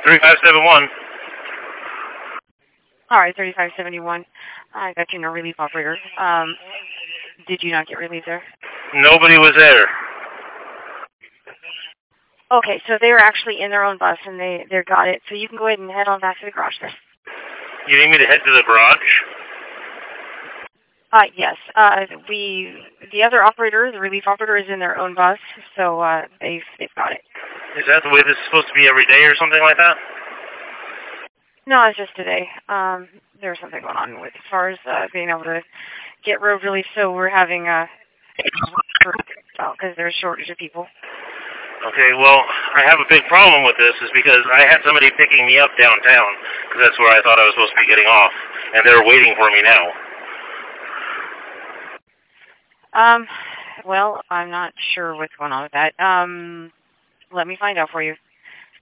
3571. All right, 3571. I got you, no relief operator. Did you not get relief there? Nobody was there. Okay, so they were actually in their own bus, and they got it. So you can go ahead and head on back to the garage there. You need me to head to the garage? Yes. The other operator, the relief operator, is in their own bus, so they've got it. Is that the way this is supposed to be every day or something like that? No, it's just today. There was something going on with as far as being able to get road relief, so we're having because there's a shortage of people. Okay, well, I have a big problem with this is because I had somebody picking me up downtown, because that's where I thought I was supposed to be getting off, and they're waiting for me now. Well, I'm not sure what's going on with that. Let me find out for you.